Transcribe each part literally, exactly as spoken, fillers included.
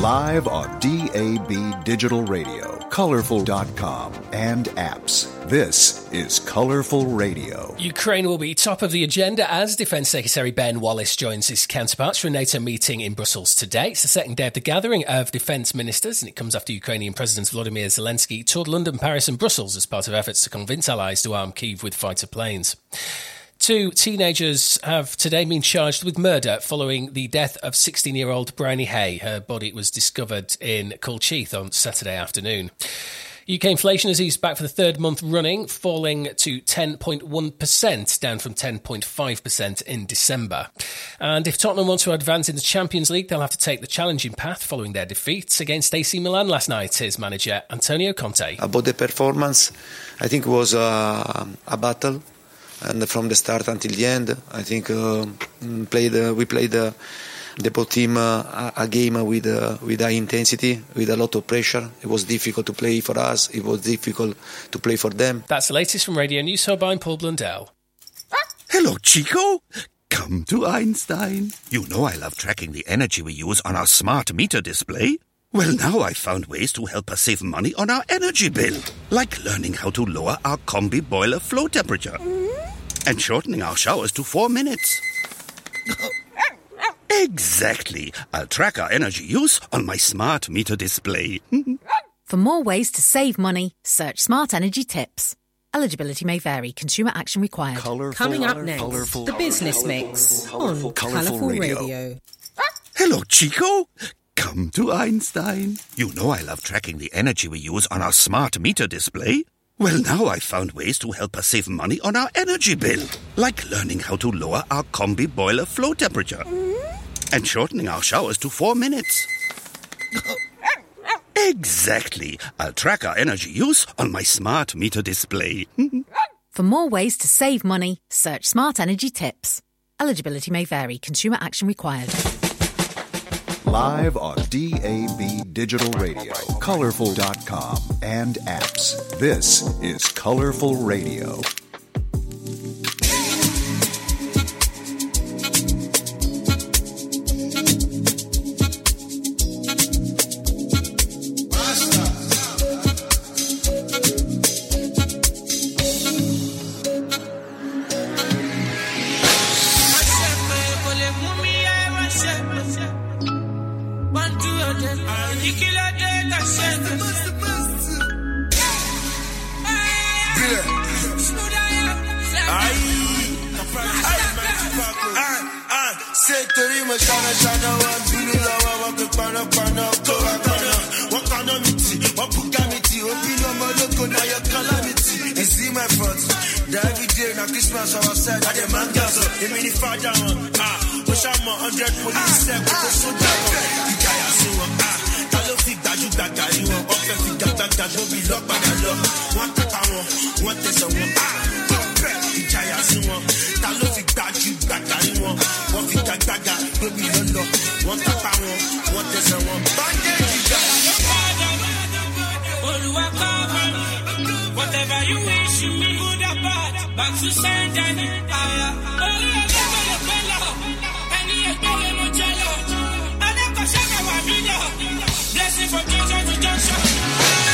Live on D A B Digital Radio, Colorful dot com, and apps. This is Colorful Radio. Ukraine will be top of the agenda as Defence Secretary Ben Wallace joins his counterparts for a NATO meeting in Brussels today. It's the second day of the gathering of defence ministers, and it comes after Ukrainian President Volodymyr Zelensky toured London, Paris and Brussels as part of efforts to convince allies to arm Kyiv with fighter planes. Two teenagers have today been charged with murder following the death of sixteen-year-old Bryony Hay. Her body was discovered in Colchith on Saturday afternoon. U K inflation has eased back for the third month running, falling to ten point one percent, down from ten point five percent in December. And if Tottenham want to advance in the Champions League, they'll have to take the challenging path following their defeat against A C Milan last night. Here's manager Antonio Conte. About the performance, I think it was a, a battle. And from the start until the end, I think uh, played, uh, we played uh, the both team uh, a game with uh, with high intensity, with a lot of pressure. It was difficult to play for us. It was difficult to play for them. That's the latest from Radio News Hub. I'm Paul Blundell. Hello, Chico. Come to Einstein. You know I love tracking the energy we use on our smart meter display. Well, now I've found ways to help us save money on our energy bill, like learning how to lower our combi boiler flow temperature and shortening our showers to four minutes. Exactly. I'll track our energy use on my smart meter display. For more ways to save money, search Smart Energy Tips. Eligibility may vary. Consumer action required. Colorful, Coming up next, colorful, the Business colorful, Mix colorful, on Colourful, Colourful Radio. Radio. Hello, Chico. Come to Einstein. You know I love tracking the energy we use on our smart meter display. Well, now I've found ways to help us save money on our energy bill, like learning how to lower our combi boiler flow temperature and shortening our showers to four minutes. Exactly. I'll track our energy use on my smart meter display. For more ways to save money, search Smart Energy Tips. Eligibility may vary. Consumer action required. Live on D A B Digital Radio, Colorful dot com, and apps. This is Colorful Radio. Whatever you wish, you good or bad, back to Saint Denis. Blessing from junction to junction.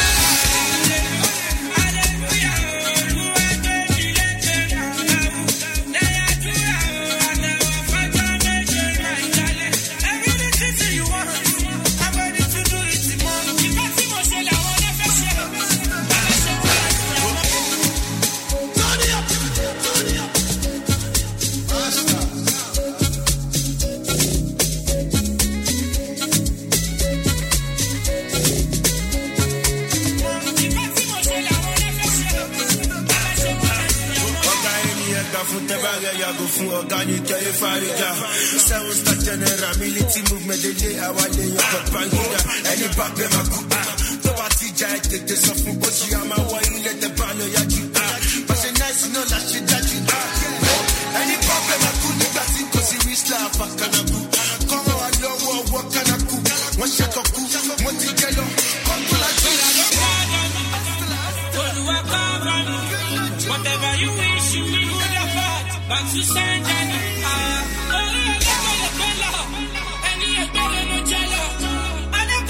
Organic fire, seven star general military movement. They lay our lay up bangida. Any back them a good. To party jai take the suffer, but she am a why let the ball ya you. But she nice no that she that you. Any problem a good that in cause we slap kana good. Come on low what kana good. One shot of good. What you get on? Come to la good. Whatever you wish you me good about. Back to Saint Denis. Oh, yeah, yeah, yeah, yeah. Any of them no jello. I don't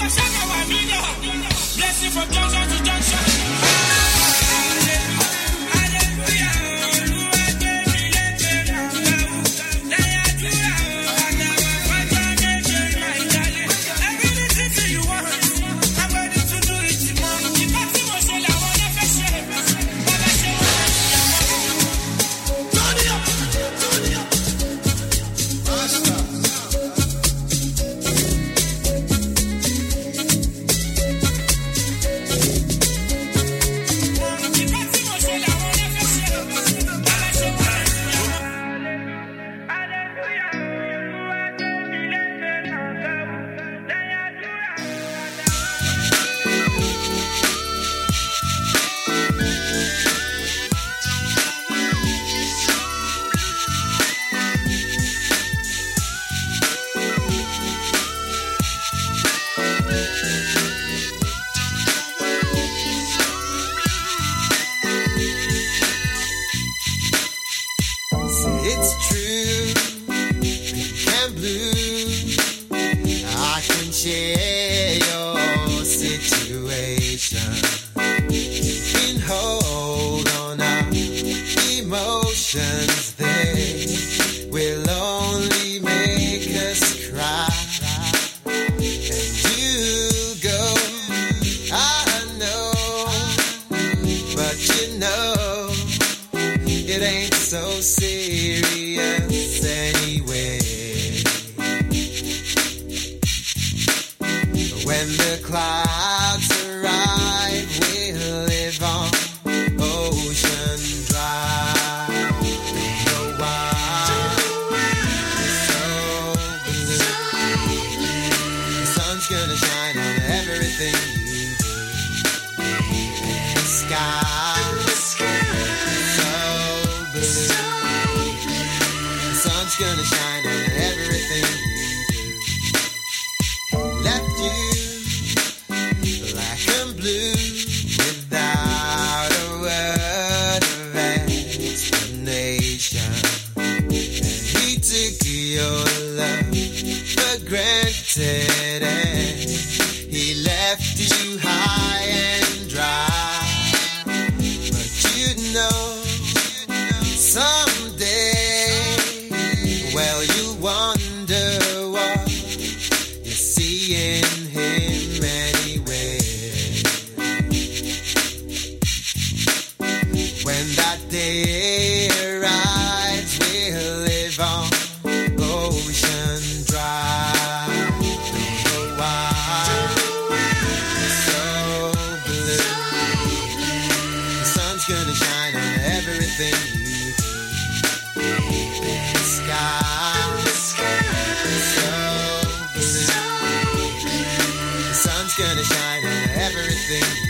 share your situation. You can hold on our emotions, they will only make us cry. And you go, I know, but you know it ain't so serious anyway. When the clouds arrive, we'll live on ocean drive. Don't know why it's so blue. The sun's gonna shine on everything you do. The sky is so blue. The sun's gonna shine on everything you do. Left you black and blue without a word of explanation. And he took your love for granted, and he left you high and dry. But you know, someday, well, you wonder what you see in him anyway. When that day arrives, we'll live on ocean drive. Don't know why it's so blue. The sun's gonna shine on everything you do. The sky is so blue. The sun's gonna shine on everything you do.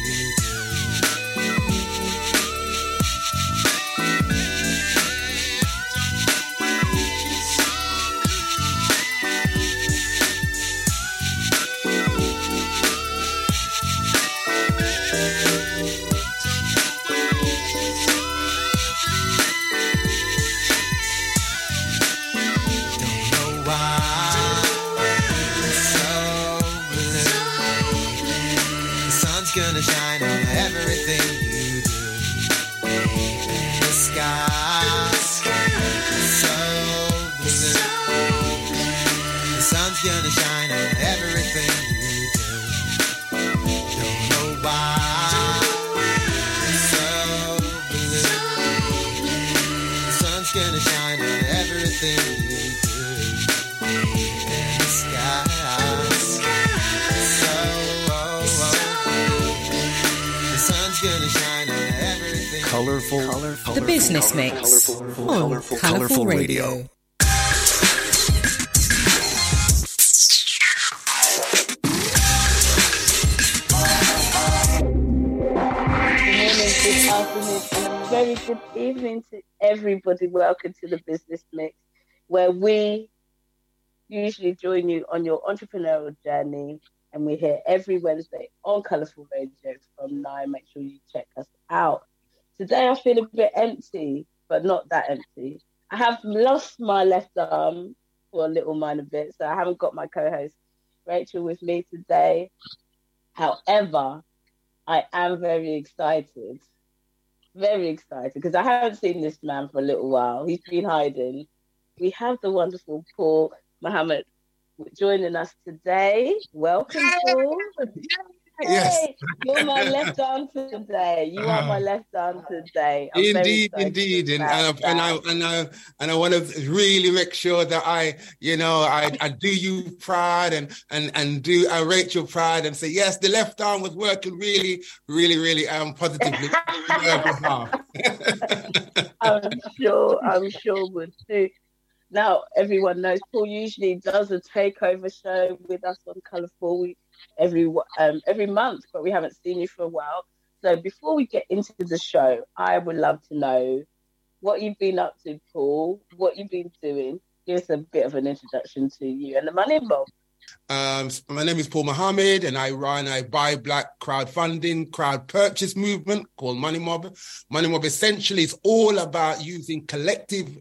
Gonna shine on everything you do. The sky is so blue. The sun's gonna shine on everything you do. Don't know why it's so blue. The sun's gonna shine on everything you do. The sky is so gonna shine on everything. Colorful, colorful, The Business Mix colorful, on colorful, Colourful Radio. Good afternoon and a very good evening to everybody. Welcome to the Business Mix, where we usually join you on your entrepreneurial journey. And we're here every Wednesday on Colourful Radio from nine. Make sure you check us out. Today I feel a bit empty, but not that empty. I have lost my left arm for a little minor bit, so I haven't got my co-host Rachel with me today. However, I am very excited. Very excited, because I haven't seen this man for a little while. He's been hiding. We have the wonderful Paul Muhammad joining us today. Welcome, Paul. Yes. Hey, you're my left arm today. You are my left arm today. I'm indeed, indeed, and and I, and I and I and I want to really make sure that I, you know, I, I do you proud and and and do I Rachel proud and say yes, the left arm was working really, really, really um positively. I'm sure. I'm sure would too. Now, everyone knows Paul usually does a takeover show with us on Colourful every um, every month, but we haven't seen you for a while. So before we get into the show, I would love to know what you've been up to, Paul, what you've been doing. Give us a bit of an introduction to you and the Money Mob. Um, my name is Paul Muhammad, and I run a Buy Black crowdfunding, crowd purchase movement called Money Mob. Money Mob essentially is all about using collective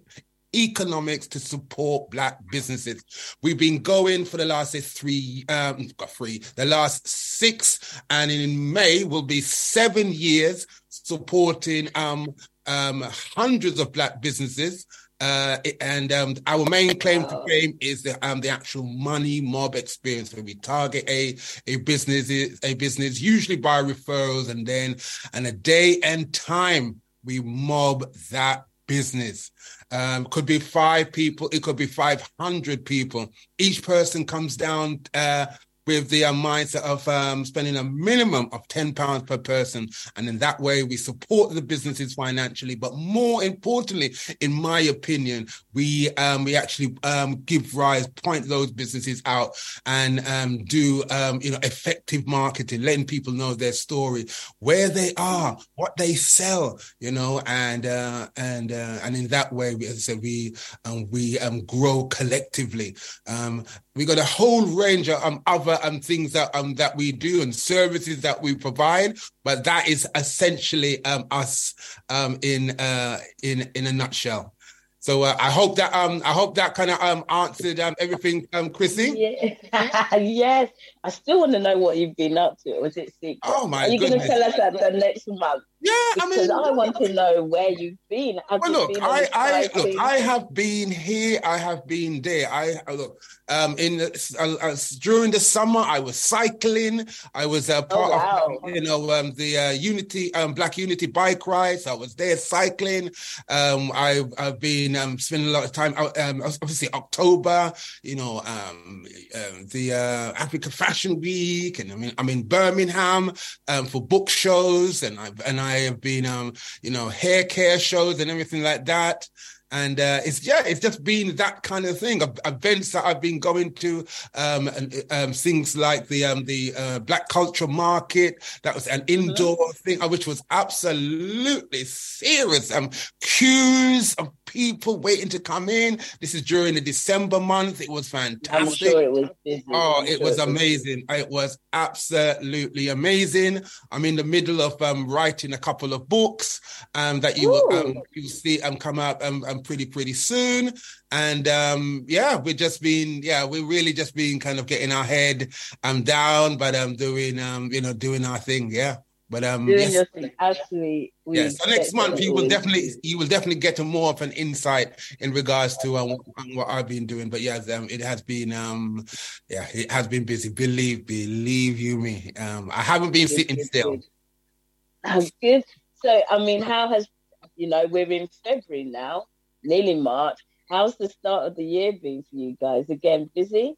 economics to support Black businesses. We've been going for the last say, three, um, three, the last six, and in May will be seven years supporting um, um, hundreds of Black businesses. Uh, and um, our main claim to fame is the um, the actual money mob experience, where we target a a business a business usually by referrals, and then and a day and time we mob that business. Um, could be five people, it could be five hundred people. Each person comes down uh, with the uh, mindset of um, spending a minimum of ten pounds per person. And in that way, we support the businesses financially. But more importantly, in my opinion, we um, we actually um, give rise, point those businesses out and um, do um, you know effective marketing, letting people know their story, where they are, what they sell, you know, and uh, and uh, and in that way, we, as I said, we um, we um, grow collectively. Um, we got a whole range of um, other um, things that um, that we do and services that we provide, but that is essentially um, us um, in uh, in in a nutshell. So uh, I hope that um I hope that kind of um answered um everything, um Chrissy. Yeah. Yes, I still want to know what you've been up to. Or is it secret? Oh my Are you goodness. going to tell us that the next month? Yeah, because I mean, I want to know where you've been. I've well, look, been I, I exciting. look, I have been here, I have been there. I look, um, in the, uh, uh, during the summer, I was cycling. I was a part oh, wow. of, you know, um, the uh, Unity, um, Black Unity bike rides. I was there cycling. Um, I, I've been um, spending a lot of time out. Um, obviously, October, you know, um, uh, the uh, Africa Fashion Week, and I mean, I'm in Birmingham um, for book shows, and I and I have been, um, you know, hair care shows and everything like that. And uh, it's yeah, it's just been that kind of thing. Events that I've been going to, um, and, um, things like the um, the uh, Black Culture Market. That was an indoor mm-hmm. thing, which was absolutely serious. Um, queues of people waiting to come in. This is during the December month. It was fantastic. I'm sure it was busy. Oh, I'm it sure was it amazing. Was it was absolutely amazing. I'm in the middle of um, writing a couple of books um, that you will um, you'll see um, come out um, um, pretty pretty soon. And um, yeah, we're just been yeah, we're really just been kind of getting our head um down, but um doing um you know doing our thing. Yeah. But um, doing yes. your thing, actually. Yes, so next month you will definitely you will definitely get a more of an insight in regards to uh, what, what I've been doing. But yes, um, it has been um, yeah, it has been busy. Believe, believe you me, um, I haven't been good, sitting good, still. Good. That's good. So I mean, how has you know we're in February now, nearly March. How's the start of the year been for you guys? Again, busy.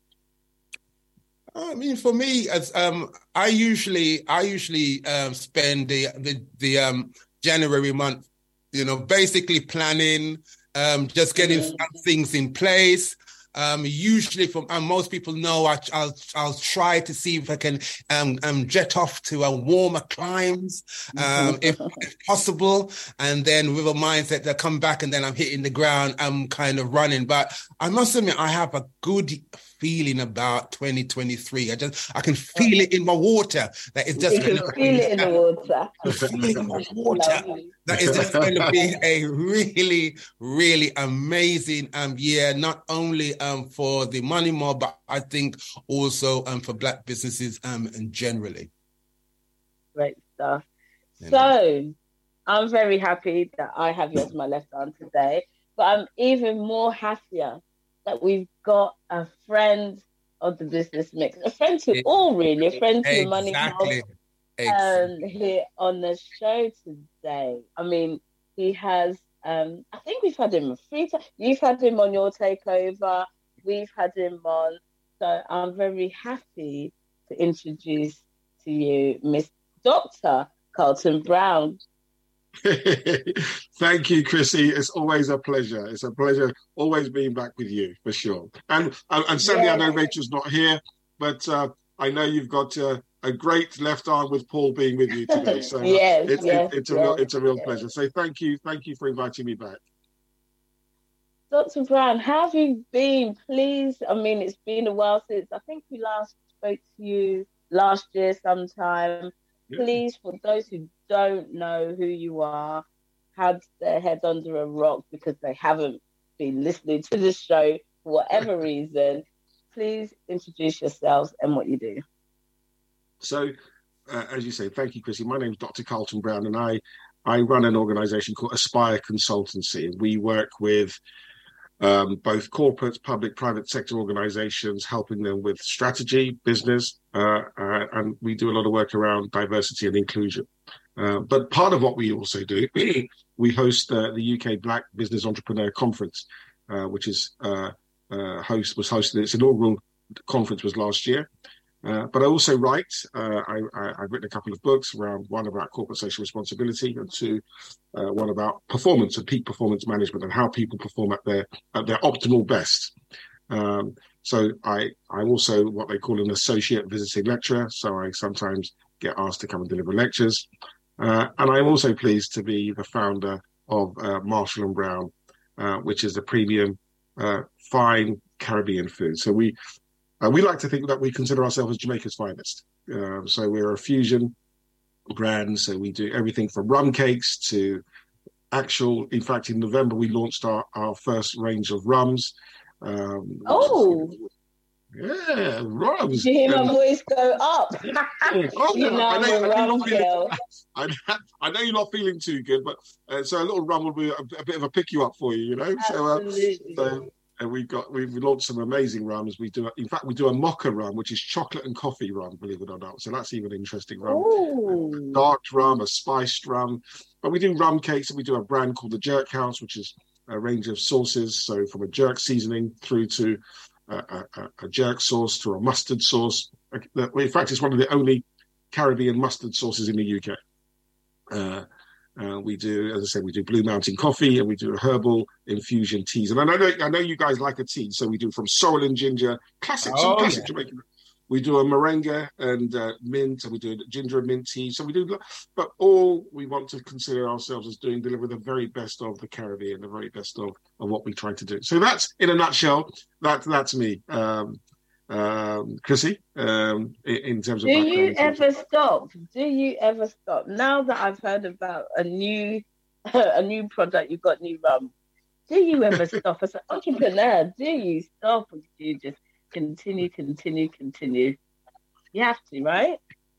I mean, for me, as um, I usually, I usually um, spend the the the um January month, you know, basically planning, um, just getting mm. some things in place. Um, usually, from um, most people know, I, I'll I'll try to see if I can um, um jet off to uh, warmer climes, um, if, if possible, and then with a mindset that come back and then I'm hitting the ground, I'm kind of running. But I must admit, I have a good feeling about twenty twenty-three. I just I can feel it in my water. That is just you can feel it in the water. feel it in my water. That is just going to be a really, really amazing um year, not only um for the Money Mob, but I think also um for Black businesses um and generally. Great stuff. Yeah. So I'm very happy that I have you as my left arm today, but I'm even more happier that we've got a friend of the business mix, a friend to it, all really, a friend to exactly. the Money Mob, um, here on the show today. I mean, he has, um, I think we've had him three times. You've had him on your takeover. We've had him on. So I'm very happy to introduce to you Miss Doctor Carlton Brown. Thank you, Chrissy. It's always a pleasure. It's a pleasure always being back with you, for sure. And and, and sadly, yeah. I know Rachel's not here, but uh, I know you've got uh, a great left arm with Paul being with you today. So uh, yes, it's, yes, it, it's a yes, real it's a real yes. pleasure. So thank you, thank you for inviting me back. Doctor Brown, how have you been? Please, I mean, it's been a while since I think we last spoke to you last year sometime. Please, for those who don't know who you are, had their head under a rock because they haven't been listening to the show for whatever reason, please introduce yourselves and what you do. So, uh, as you say, thank you, Chrissy. My name is Doctor Carlton Brown, and I, I run an organisation called Aspire Consultancy. We work with um, both corporate, public, private sector organisations, helping them with strategy, business, uh, uh, and we do a lot of work around diversity and inclusion. Uh, but part of what we also do, we host uh, the U K Black Business Entrepreneur Conference, uh, which is uh, uh, host was hosted. Its inaugural conference was last year. Uh, but I also write. Uh, I, I, I've written a couple of books around, one about corporate social responsibility, and two, uh, one about performance and peak performance management and how people perform at their at their optimal best. Um, so I I'm also what they call an associate visiting lecturer. So I sometimes get asked to come and deliver lectures. Uh, and I'm also pleased to be the founder of uh, Marshall and Brown, uh, which is a premium uh, fine Caribbean food. So we uh, we like to think that we consider ourselves as Jamaica's finest. Uh, so we're a fusion brand. So we do everything from rum cakes to actual. In fact, in November we launched our, our first range of rums. Um, oh. Yeah, rums. Did you hear my voice go up? Oh, you know, I, know, I'm a I, know rum girl. I, I know you're not feeling too good, but uh, so a little rum will be a, a bit of a pick you up for you, you know. Absolutely. So, uh, so and we've got we've launched some amazing rums. We do, in fact, we do a mocha rum, which is chocolate and coffee rum, believe it or not. So that's even interesting rum. Ooh. Dark rum, a spiced rum, but we do rum cakes, and we do a brand called the Jerk House, which is a range of sauces. So from a jerk seasoning through to A, a, a jerk sauce to a mustard sauce. In fact, it's one of the only Caribbean mustard sauces in the U K. Uh, uh, we do, as I said, we do Blue Mountain coffee, and we do herbal infusion teas. And I know, I know you guys like a tea, so we do from sorrel and ginger, classic, oh, classic yeah. Jamaican. We do a merengue and uh, mint, and we do ginger and mint tea. So we do, but all we want to consider ourselves as doing, deliver the very best of the Caribbean, the very best of, of what we try to do. So that's, in a nutshell, that that's me, um, um, Chrissy, um, in, in terms of. Do you ever stop? Do you ever stop? Now that I've heard about a new, a new product, you've got new rum. Do you ever stop as an entrepreneur? Do you stop, or do you just continue, continue, continue? You have to, right?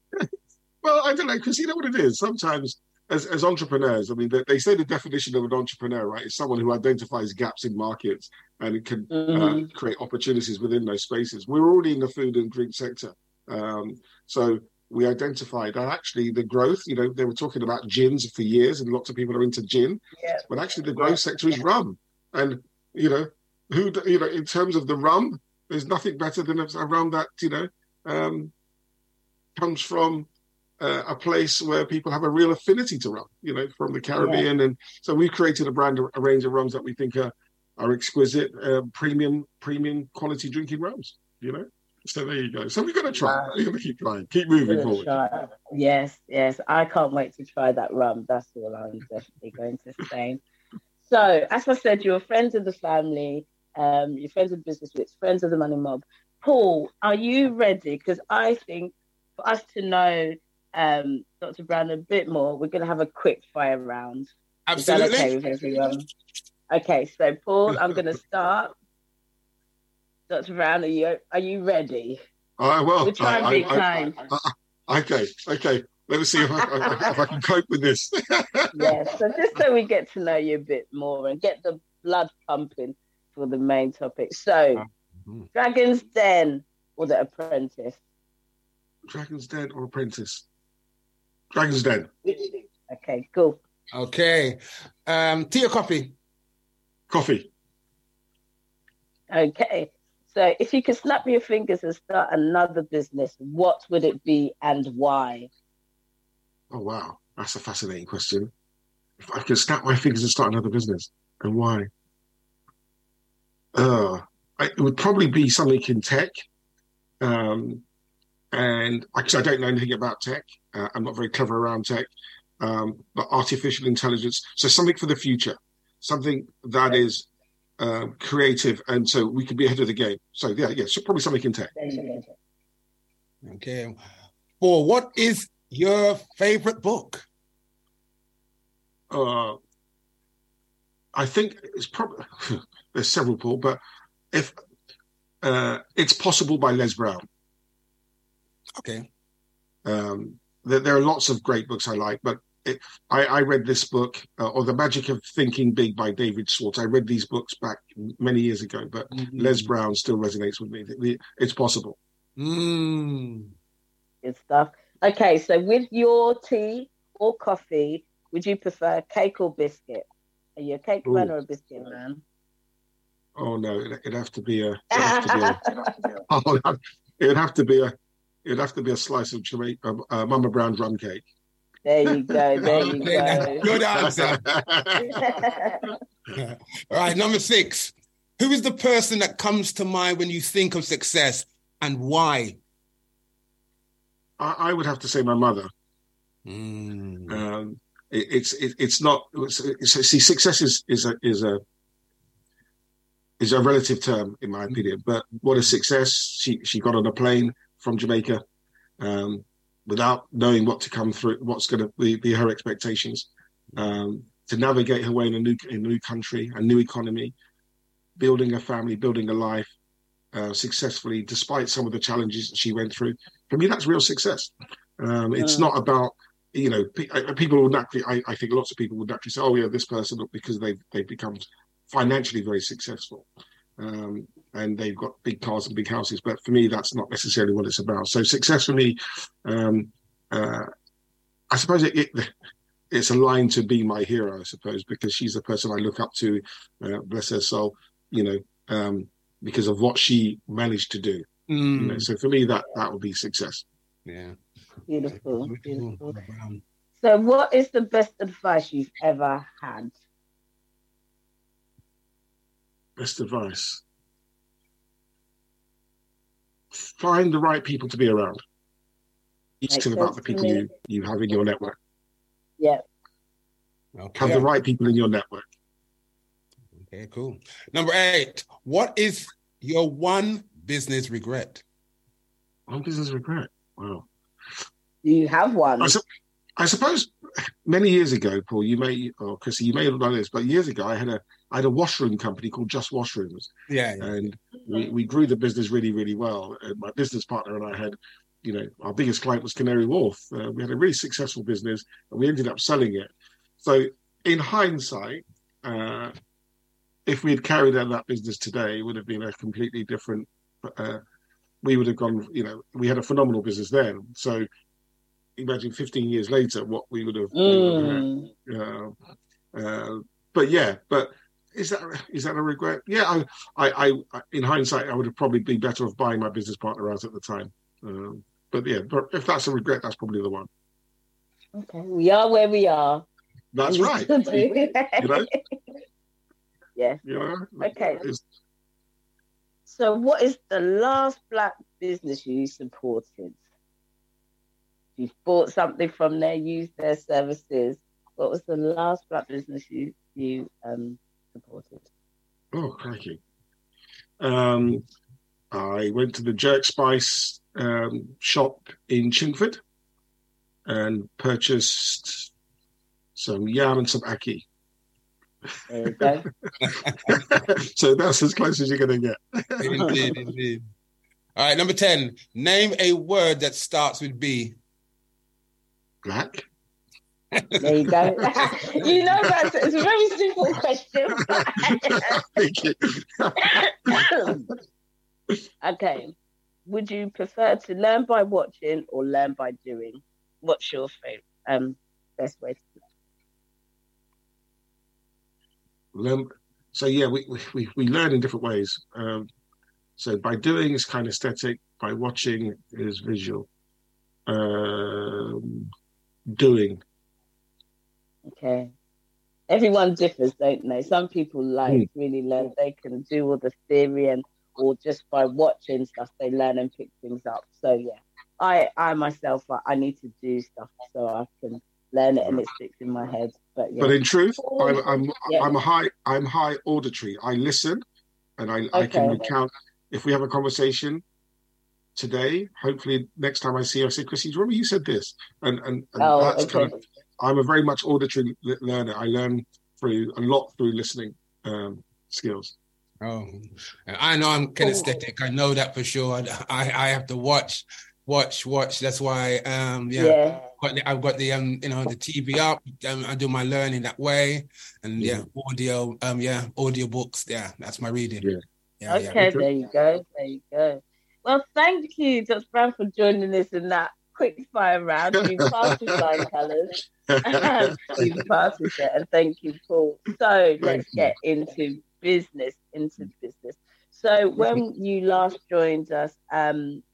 Well, I don't know, because you know what it is. Sometimes, as as entrepreneurs, I mean, they, they say the definition of an entrepreneur, right, is someone who identifies gaps in markets and can mm-hmm. uh, create opportunities within those spaces. We're already in the food and drink sector, um, so we identified that actually the growth. You know, they were talking about gins for years, and lots of people are into gin, yeah. but actually the growth yeah. sector is rum, and you know, who you know, in terms of the rum. There's nothing better than a rum that, you know, um, comes from uh, a place where people have a real affinity to rum, you know, from the Caribbean. Yeah. And so we've created a brand, a range of rums that we think are, are exquisite, uh, premium, premium quality drinking rums, you know. So there you go. So we're going to try. Wow. We're going to keep trying, keep moving forward. Try. Yes, yes. I can't wait to try that rum. That's all I'm definitely going to say. So, as I said, you're friends of the family. Um, you're friends with business with friends of the money mob. Paul, are you ready? Because I think for us to know um, Doctor Brown a bit more, we're going to have a quick fire round. Absolutely. Is that okay with everyone? Okay, so Paul, I'm going to start. Doctor Brown, are you are you ready? Uh, well, we'll try and be kind. Okay, okay. Let me see if I, if I can cope with this. Yeah, so just so we get to know you a bit more and get the blood pumping for the main topic. So, mm-hmm. Dragon's Den or The Apprentice? Dragon's Den or Apprentice? Dragon's Den. Okay, cool. Okay. Um, tea or coffee? Coffee. Okay. So, if you could snap your fingers and start another business, what would it be and why? Oh, wow. That's a fascinating question. If I could snap my fingers and start another business, and why? Uh, it would probably be something in tech. Um, and actually, I don't know anything about tech. Uh, I'm not very clever around tech. Um, but artificial intelligence. So something for the future, something that is uh, creative. And so we could be ahead of the game. So yeah, yeah, so probably something in tech. Okay. Well, what is your favorite book? Uh, I think it's probably there's several, Paul, but if uh, It's Possible by Les Brown. Okay. Um, there, there are lots of great books I like, but it, I, I read this book, uh, or The Magic of Thinking Big by David Schwartz. I read these books back many years ago, but mm-hmm. Les Brown still resonates with me. The, the, It's Possible. Mm. Good stuff. Okay, so with your tea or coffee, would you prefer cake or biscuit? Are you a cake Ooh. man or a biscuit man? Oh no, it, it'd have to be a. It'd have to be a oh, it'd have to be a. It'd have to be a slice of Jamaica, uh, Mama Brown's rum cake. There you go. There you go. Good answer. All right, number six. Who is the person that comes to mind when you think of success, and why? I, I would have to say my mother. Mm. Um, it, it's it, it's not. It's, it's, see, success is is a is a is a relative term, in my opinion. But what is success? She she got on a plane from Jamaica. Um, without knowing what to come through, what's going to be, be her expectations, um, to navigate her way in a new in a new country, a new economy, building a family, building a life uh, successfully, despite some of the challenges that she went through. For me, that's real success. Um, it's uh, not about, you know, pe- people will naturally, I, I think lots of people would naturally say, oh yeah, this person, because they've, they've become financially very successful. Um, and they've got big cars and big houses. But for me, that's not necessarily what it's about. So success for me, um, uh, I suppose it, it, it's aligned to be my hero, I suppose, because she's the person I look up to, uh, bless her soul, you know, um, because of what she managed to do. Mm. You know, so for me, that, that would be success. Yeah. Beautiful, beautiful. So what is the best advice you've ever had? Best advice. Find the right people to be around. It's about the people you, you have in your network. Yeah. Okay. Have the right people in your network. Okay, cool. Number eight. What is your one business regret? One business regret? Wow. Do you have one? I, su- I suppose many years ago, Paul, you may, or Chrissy, you may not know this, but years ago I had a I had a washroom company called Just Washrooms. Yeah. yeah. And we, we grew the business really, really well. And my business partner and I had, you know, our biggest client was Canary Wharf. Uh, we had a really successful business and we ended up selling it. So in hindsight, uh, if we had carried out that business today, it would have been a completely different, uh, we would have gone, you know, we had a phenomenal business then. So imagine fifteen years later, what we would have, mm. we would have had. Uh, uh, but yeah, but Is that is that a regret? Yeah, I, I, I, in hindsight, I would have probably been better off buying my business partner out at the time. Um, but yeah, but if that's a regret, that's probably the one. Okay, we are where we are. That's right. you know? Yeah. You know? Okay. So, what is the last black business you supported? You've bought something from there, used their services. What was the last black business you you um? supported? Oh, crikey. Um, I went to the Jerk Spice um, shop in Chingford and purchased some yam and some ackee. There you go. So that's as close as you're going to get. Indeed, indeed. All right, number ten. Name a word that starts with B. Black. There you go. You know, that's it's a very simple question. Thank you. Okay. Would you prefer to learn by watching or learn by doing? What's your favorite, um, best way to learn? So yeah, we, we we learn in different ways. Um, so by doing is kind of static. By watching is visual. Um, doing. Okay. Everyone differs, don't they? Some people like mm. really learn, they can do all the theory and or just by watching stuff they learn and pick things up. So yeah, I I myself I, I need to do stuff so I can learn it and it sticks in my head. But yeah. But in truth, I'm I'm yeah. I'm a high I'm high auditory. I listen and I, okay. I can recount if we have a conversation today, hopefully next time I see you I say, Chrissy, do you remember you said this? And and, and oh, that's okay. kind of I'm a very much auditory learner. I learn through a lot through listening um, skills. Oh, I know I'm kinesthetic. I know that for sure. I I have to watch, watch, watch. That's why, um, yeah, Yeah. Got the, I've got the um, you know, the T V up. Um, I do my learning that way, and yeah, audio, um, yeah, audio books. Yeah, that's my reading. Yeah. Yeah, Okay, yeah. there you go. There you go. Well, thank you, Doctor Brown, for joining us in that quick fire round. You passed with flying colours. You passed with it, and thank you, Paul. So let's get into business, into business. So when you last joined us, um,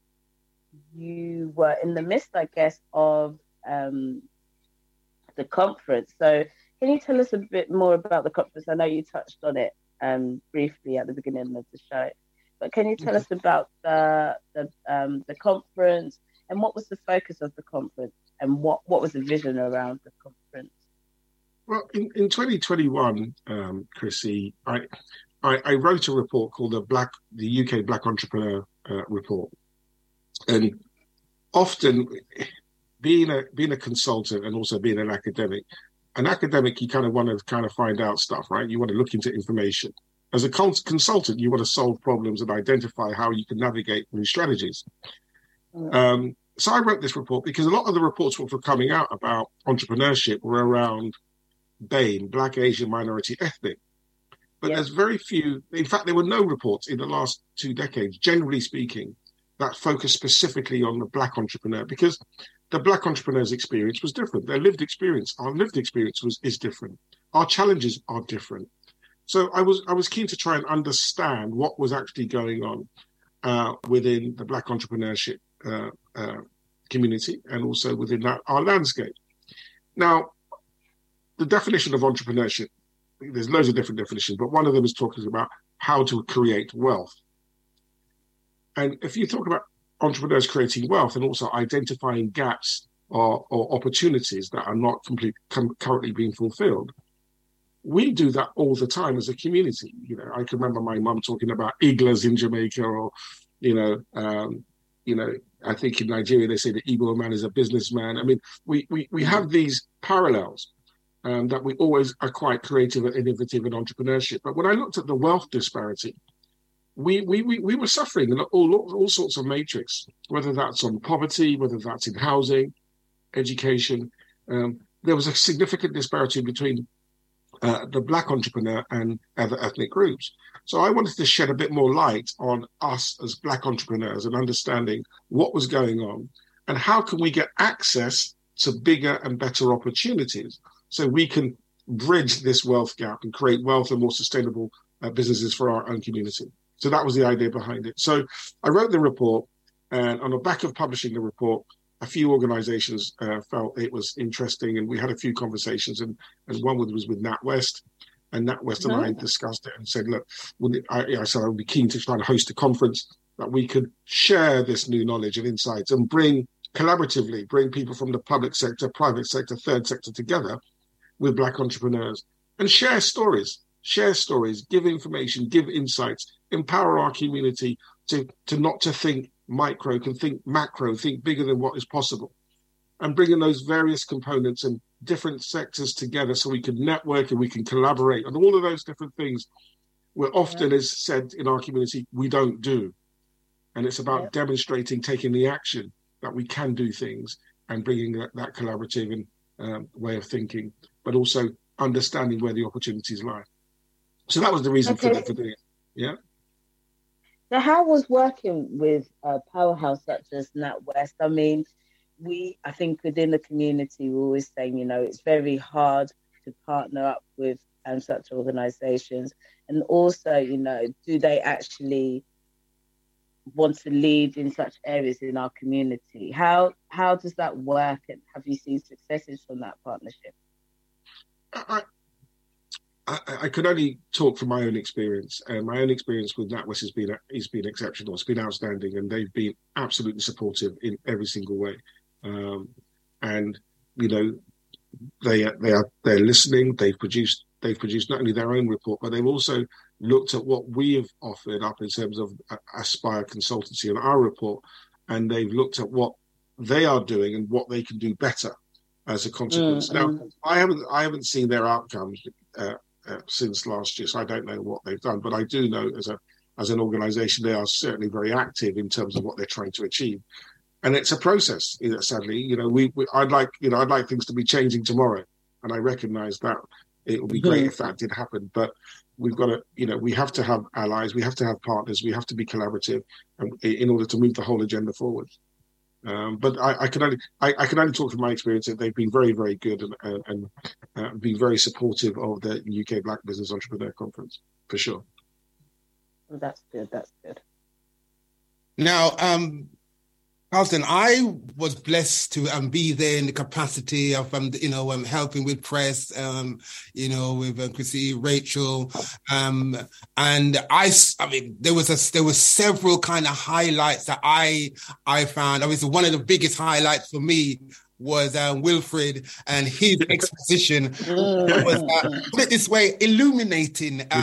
you were in the midst, I guess, of um, the conference. So can you tell us a bit more about the conference? I know you touched on it um, briefly at the beginning of the show, but can you tell us about the the, um, the conference and what was the focus of the conference and what, what was the vision around the conference? Well, in, in twenty twenty-one, um, Chrissy, I, I I wrote a report called the Black the U K Black Entrepreneur uh, Report, and often being a being a consultant and also being an academic, an academic you kind of want to kind of find out stuff, right? You want to look into information. As a cons- consultant, you want to solve problems and identify how you can navigate new strategies. Mm. Um, so I wrote this report because a lot of the reports which were coming out about entrepreneurship were around BAME, Black, Asian, Minority, Ethnic. But yeah. there's very few, in fact, there were no reports in the last two decades, generally speaking, that focus specifically on the Black entrepreneur, because the Black entrepreneur's experience was different. Their lived experience, our lived experience was is different. Our challenges are different. So I was I was keen to try and understand what was actually going on uh, within the Black entrepreneurship uh, uh, community and also within that, our landscape. Now, the definition of entrepreneurship, there's loads of different definitions, but one of them is talking about how to create wealth. And if you talk about entrepreneurs creating wealth and also identifying gaps or, or opportunities that are not complete, com- currently being fulfilled, we do that all the time as a community. You know, I can remember my mum talking about iglas in Jamaica, or, you know, um, you know, I think in Nigeria they say the Igbo man is a businessman. I mean, we we we have these parallels. Um, that we always are quite creative and innovative in entrepreneurship. But when I looked at the wealth disparity, we we we, we were suffering in all, all sorts of matrix, whether that's on poverty, whether that's in housing, education. Um, there was a significant disparity between uh, the Black entrepreneur and other ethnic groups. So I wanted to shed a bit more light on us as Black entrepreneurs and understanding what was going on and how can we get access to bigger and better opportunities, so we can bridge this wealth gap and create wealth and more sustainable uh, businesses for our own community. So that was the idea behind it. So I wrote the report, and on the back of publishing the report, a few organizations uh, felt it was interesting, and we had a few conversations, and, and one was with NatWest, and NatWest and I discussed it and said, look, it, I, I said I would be keen to try and host a conference that we could share this new knowledge and insights and bring collaboratively, bring people from the public sector, private sector, third sector together with Black entrepreneurs and share stories, share stories, give information, give insights, empower our community to, to not to think micro, can think macro, think bigger than what is possible, and bringing those various components and different sectors together so we can network and we can collaborate and all of those different things where often yeah. is said in our community, we don't do. And it's about yeah. demonstrating, taking the action that we can do things and bringing that, that collaborative and um, way of thinking, but also understanding where the opportunities lie. So that was the reason okay. for, for doing it. Yeah. So how was working with a powerhouse such as NatWest? I mean, we, I think within the community, we're always saying, you know, it's very hard to partner up with um, such organizations. And also, you know, do they actually want to lead in such areas in our community? How how does that work, and have you seen successes from that partnership? I, I, I could only talk from my own experience, and my own experience with NatWest has been has been exceptional. It's been outstanding, and they've been absolutely supportive in every single way. Um, and you know, they they are they're listening. They've produced they've produced not only their own report, but they've also looked at what we have offered up in terms of Aspire Consultancy and our report, and they've looked at what they are doing and what they can do better. as a consequence. Mm-hmm. Now, I haven't I haven't seen their outcomes uh, uh, since last year, so I don't know what they've done. But I do know as a as an organisation, they are certainly very active in terms of what they're trying to achieve. And it's a process. You know, sadly, you know, we, we I'd like you know I'd like things to be changing tomorrow, and I recognise that it would be great mm-hmm. if that did happen. But we've got to, you know, we have to have allies, we have to have partners, we have to be collaborative, and, in order to move the whole agenda forward. Um, but I, I can only I, I can only talk from my experience that they've been very very good and and, and uh, been very supportive of the U K Black Business Entrepreneur Conference for sure. Well, that's good. That's good. Now, um. Carlton, I was blessed to um, be there in the capacity of, um, you know, um, helping with press, um, you know, with uh, Chrissy, Rachel, um, and I, I mean, there was a, there were several kind of highlights that I, I found. Obviously, one of the biggest highlights for me was uh, Wilfred and his exposition was, uh, put it this way, illuminating um,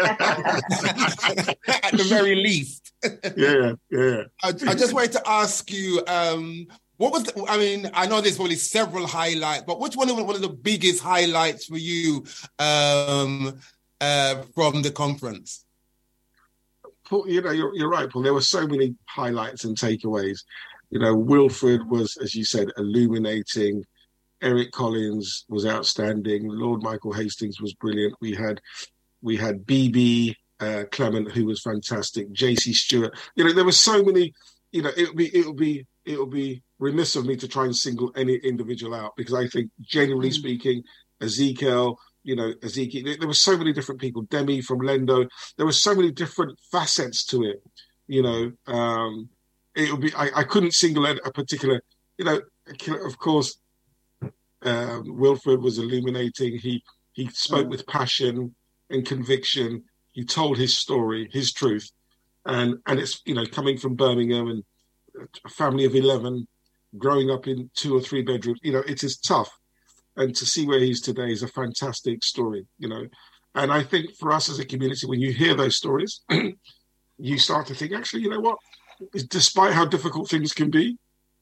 at the very least. yeah, yeah. I, I just wanted to ask you, um, what was, the, I mean, I know there's probably several highlights, but which one of one of the biggest highlights for you um, uh, from the conference? Paul, you know, you're, you're right, Paul. There were so many highlights and takeaways. You know, Wilfred was, as you said, illuminating. Eric Collins was outstanding. Lord Michael Hastings was brilliant. We had, we had B B uh, Clement, who was fantastic. J C Stewart. You know, there were so many. You know, it'll be, it'll be, it'll be remiss of me to try and single any individual out, because I think, generally mm-hmm. speaking, Ezekiel. You know, Ezekiel. There were so many different people. Demi from Lendo. There were so many different facets to it. You know. Um, It would be. I, I couldn't single out a particular. You know, of course, um, Wilfred was illuminating. He he spoke with passion and conviction. He told his story, his truth, and and it's, you know, coming from Birmingham and a family of eleven, growing up in two or three bedrooms. You know, it is tough, and to see where he is today is a fantastic story. You know, and I think for us as a community, when you hear those stories, you start to think, actually, you know what? Despite how difficult things can be,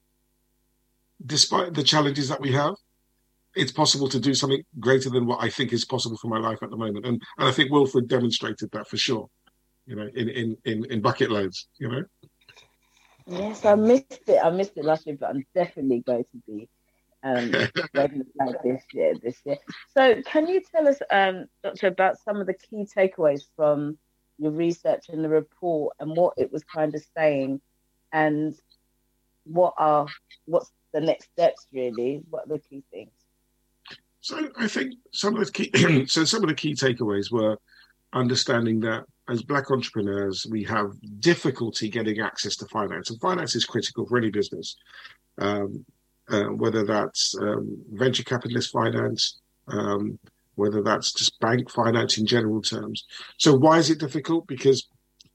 despite the challenges that we have, it's possible to do something greater than what I think is possible for my life at the moment. And, and I think Wilfred demonstrated that for sure, you know, in, in, in, in bucket loads, you know. Yes, I missed it. I missed it last year, but I'm definitely going to be um, like this year, this year. So can you tell us, um, Doctor, about some of the key takeaways from your research and the report, and what it was kind of saying, and what are what's the next steps really? What are the key things? So I think some of the key so some of the key takeaways were understanding that as Black entrepreneurs, we have difficulty getting access to finance, and finance is critical for any business, um, uh, whether that's um, venture capitalist finance, um, whether that's just bank finance in general terms. So why is it difficult? Because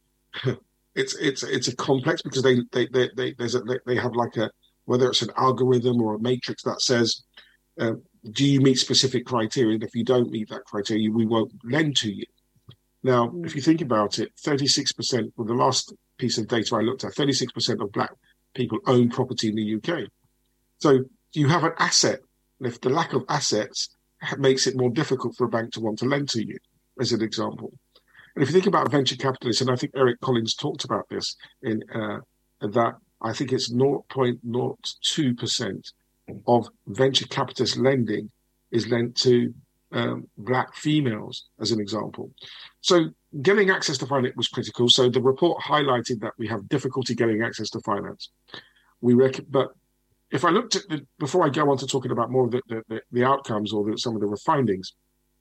it's it's it's a complex, because they they they, they there's a, they, they have like a, whether it's an algorithm or a matrix that says, uh, do you meet specific criteria? And if you don't meet that criteria, we won't lend to you. Now, mm. if you think about it, thirty-six percent, well, the last piece of data I looked at, thirty-six percent of Black people own property in the U K. So you have an asset, and if the lack of assets makes it more difficult for a bank to want to lend to you, as an example. And if you think about venture capitalists, and I think Eric Collins talked about this, in uh, that I think it's zero point zero two percent of venture capitalist lending is lent to um, Black females, as an example. So getting access to finance was critical. So the report highlighted that we have difficulty getting access to finance. We rec- but if I looked at the, before I go on to talking about more of the, the, the outcomes or the, some of the findings,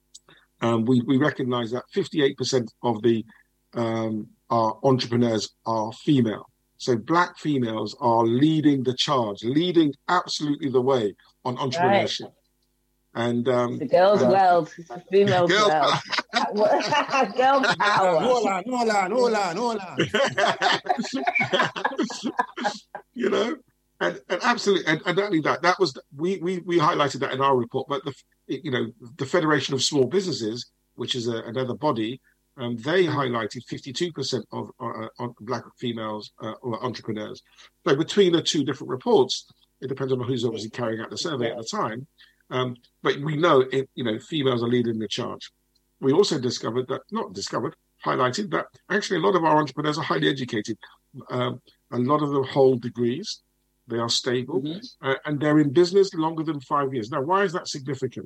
um, we, we recognize that fifty-eight percent of the um, our entrepreneurs are female. So Black females are leading the charge, leading absolutely the way on entrepreneurship. Right. And um, the girls' uh, world, it's the females' girls, world. Girl power. Hold on, hold on, hold on, hold on. You know, and, and absolutely, and, and not only that, that was we we we highlighted that in our report. But the you know the Federation of Small Businesses, which is a, another body, um, they highlighted fifty-two percent of uh, uh, Black females uh, or entrepreneurs. So between the two different reports, It depends on who's obviously carrying out the survey at the time. Um, but we know, it, you know, females are leading the charge. We also discovered that, not discovered, highlighted that actually a lot of our entrepreneurs are highly educated. Um, a lot of them hold degrees. They are stable, mm-hmm. uh, and they're in business longer than five years. Now, why is that significant?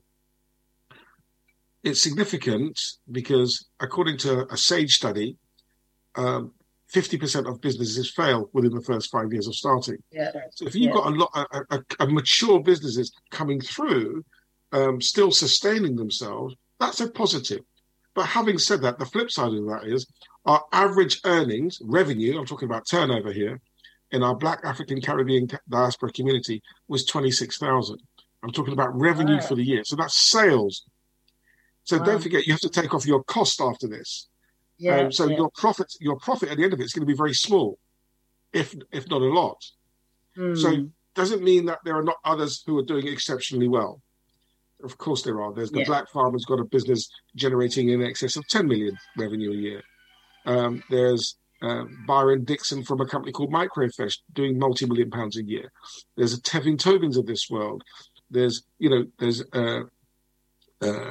It's significant because, according to a SAGE study, um, fifty percent of businesses fail within the first five years of starting. Yeah. So if you've yeah. got a lot, a, a, a mature businesses coming through, um, still sustaining themselves, that's a positive. But having said that, the flip side of that is our average earnings, revenue, I'm talking about turnover here, in our Black African Caribbean diaspora community was twenty-six thousand. I'm talking about revenue wow. for the year. So that's sales. So wow. don't forget, you have to take off your cost after this. Yeah, um, so yeah. your profit, your profit at the end of it is going to be very small, if if not a lot. Mm. So doesn't mean that there are not others who are doing exceptionally well. Of course there are. There's the yeah. Black Farmer's got a business generating in excess of ten million revenue a year. Um, there's uh, Byron Dixon from a company called Microfresh doing multi-million pounds a year. There's a Tevin Tobins of this world. There's, you know, there's uh, uh,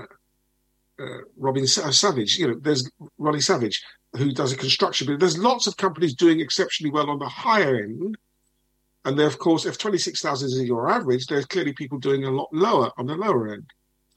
uh, Robin Savage. You know, there's Ronnie Savage who does a construction business. There's lots of companies doing exceptionally well on the higher end. And then, of course, if twenty-six thousand is your average, there's clearly people doing a lot lower on the lower end.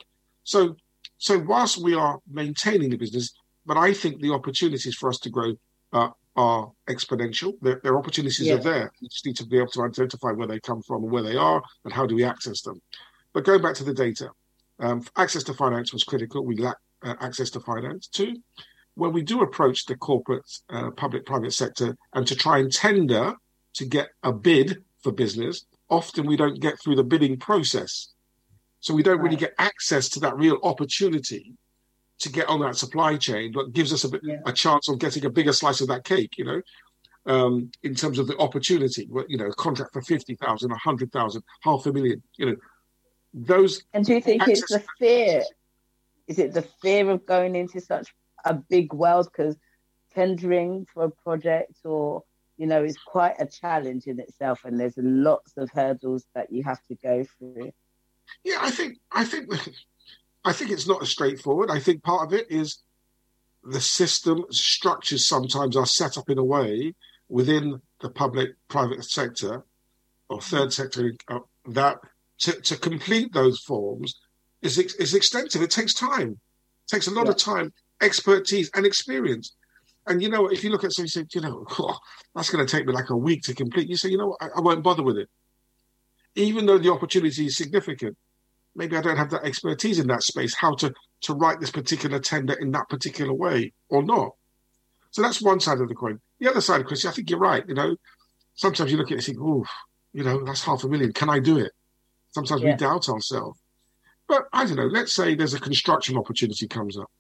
So, so whilst we are maintaining the business, but I think the opportunities for us to grow uh, are exponential. Their, their opportunities yeah. are there. We just need to be able to identify where they come from and where they are and how do we access them. But going back to the data, um, access to finance was critical. We lack uh, access to finance. Two, when we do approach the corporate, uh, public, private sector and to try and tender to get a bid for business, often we don't get through the bidding process. So we don't right. really get access to that real opportunity to get on that supply chain, but gives us a, bit, yeah. a chance of getting a bigger slice of that cake, you know, um, in terms of the opportunity, you know, a contract for fifty thousand, one hundred thousand, half a million, you know, those. And do you think access- it's the fear? Is it the fear of going into such a big world? Because tendering for a project or, you know, is quite a challenge in itself, and there's lots of hurdles that you have to go through. Yeah, I think, I think, I think it's not as straightforward. I think part of it is the system structures sometimes are set up in a way within the public, private sector or third sector uh, that to, to complete those forms is is extensive. It takes time. It takes a lot yeah. of time, expertise, and experience. And, you know, if you look at something, you say, you know, oh, that's going to take me like a week to complete. You say, you know what, I, I won't bother with it. Even though the opportunity is significant, maybe I don't have that expertise in that space, how to, to write this particular tender in that particular way or not. So that's one side of the coin. The other side, Chris, I think you're right. You know, sometimes you look at it and think, oh, you know, that's half a million. Can I do it? Sometimes yeah. we doubt ourselves. But I don't know, let's say there's a construction opportunity comes up.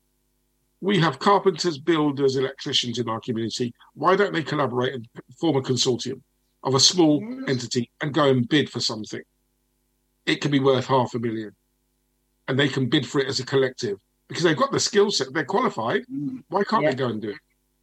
We have carpenters, builders, electricians in our community. Why don't they collaborate and form a consortium of a small yes. entity and go and bid for something? It can be worth half a million. And they can bid for it as a collective because they've got the skill set. They're qualified. Why can't yeah. they go and do it?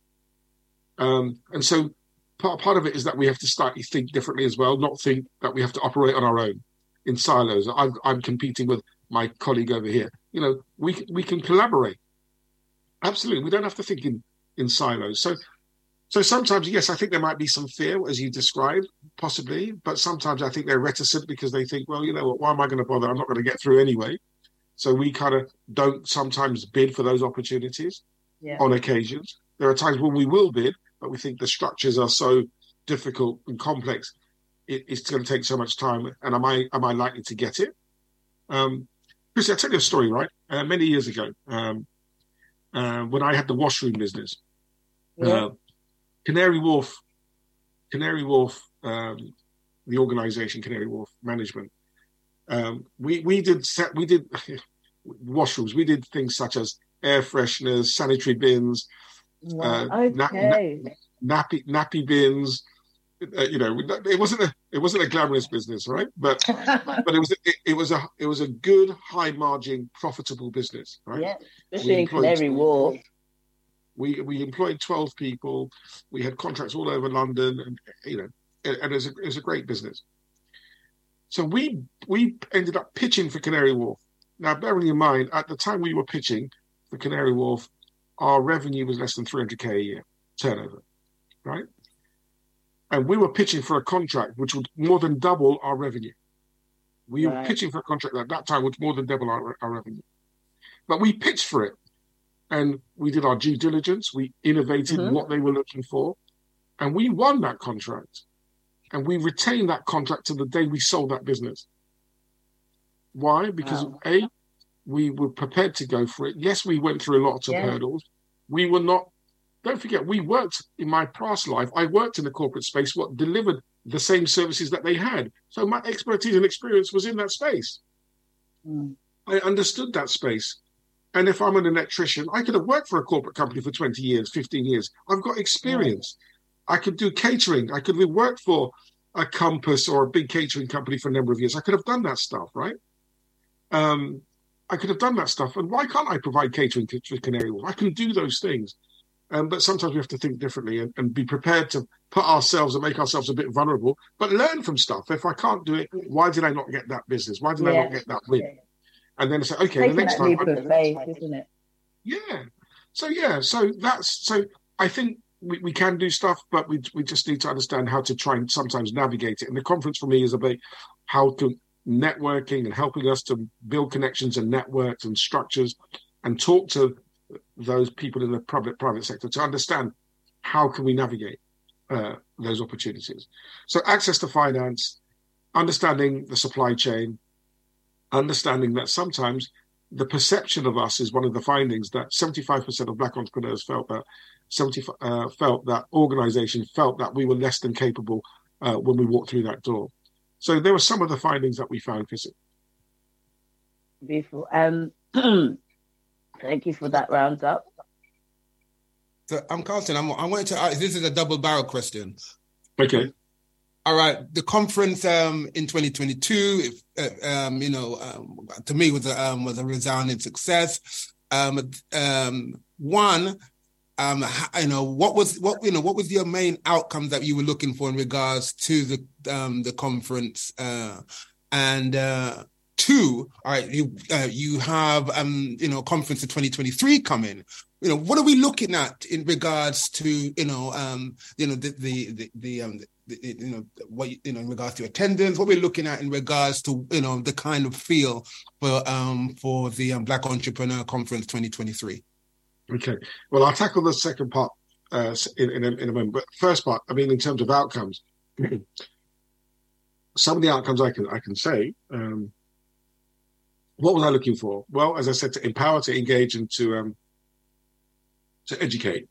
Um, and so part, part of it is that we have to start to think differently as well, not think that we have to operate on our own in silos. I'm, I'm competing with my colleague over here. You know, we we can collaborate. Absolutely. We don't have to think in, in silos. So so sometimes, yes, I think there might be some fear, as you described, possibly. But sometimes I think they're reticent because they think, well, you know what, why am I going to bother? I'm not going to get through anyway. So we kind of don't sometimes bid for those opportunities yeah. on occasions. There are times when we will bid, but we think the structures are so difficult and complex, it, it's going to take so much time. And am I am I likely to get it? Um, Chrissy, I'll tell you a story, right? Uh, many years ago, um, uh, when I had the washroom business, yeah. uh, Canary Wharf, Canary Wharf, um, the organisation Canary Wharf Management, um, we we did set, we did washrooms. We did things such as air fresheners, sanitary bins, wow. uh, okay. na- nappy nappy bins. Uh, you know, it wasn't a it wasn't a glamorous business, right? But but it was it, it was a it was a good, high margin, profitable business, right? Yeah, especially in Canary Wharf. We we employed twelve people. We had contracts all over London, and you know, and, and it was a, it was a great business. So we we ended up pitching for Canary Wharf. Now, bearing in mind, at the time we were pitching for Canary Wharf, our revenue was less than three hundred K a year turnover, right? And we were pitching for a contract which would more than double our revenue. We right. were pitching for a contract at that time which more than double our, our revenue. But we pitched for it, and we did our due diligence. We innovated mm-hmm. what they were looking for, and we won that contract. And we retained that contract to the day we sold that business. Why? Because wow. A, we were prepared to go for it. Yes, we went through a lot of yeah. hurdles. We were not, don't forget, we worked in my past life. I worked in the corporate space, what delivered the same services that they had. So my expertise and experience was in that space. Mm. I understood that space. And if I'm an electrician, I could have worked for a corporate company for twenty years, fifteen years. I've got experience. Yeah. I could do catering. I could have worked for a Compass or a big catering company for a number of years. I could have done that stuff, right? Um, I could have done that stuff. And why can't I provide catering to, to Canary Wharf? I can do those things. Um, but sometimes we have to think differently and, and be prepared to put ourselves and make ourselves a bit vulnerable, but learn from stuff. If I can't do it, why did I not get that business? Why did yeah. I not get that win? Yeah. And then I say, okay, Taking the next that time. Leap of faith, isn't it? Yeah. So, yeah. So that's, so I think we, we can do stuff, but we we just need to understand how to try and sometimes navigate it. And the conference for me is about how to networking and helping us to build connections and networks and structures and talk to those people in the public private sector to understand how can we navigate uh, those opportunities. So access to finance, understanding the supply chain, understanding that sometimes the perception of us is one of the findings that seventy-five percent of Black entrepreneurs felt that seventy uh, felt that organizations felt that we were less than capable uh, when we walked through that door. So there were some of the findings that we found, Kissy. Beautiful. Um, thank you for that roundup. So I'm Carlton. I'm, I wanted to ask, this is a double barrel question. Okay. All right. The conference um, in twenty twenty-two, if, uh, um, you know, um, to me was a, um, was a resounding success. Um, um, one, um, you know, what was what you know what was your main outcome that you were looking for in regards to the um, the conference? Uh, and uh, two, all right, you uh, you have um, you know, conference in twenty twenty-three coming. You know, what are we looking at in regards to you know um, you know the the the, the um, you know what you know in regards to attendance, what we're looking at in regards to you know the kind of feel for um for the um, Black Entrepreneur Conference twenty twenty-three. Okay, well I'll tackle the second part uh, in in a, in a moment. But first part, I mean, in terms of outcomes, some of the outcomes I can I can say. Um, what was I looking for? Well, as I said, to empower, to engage, and to um, to educate.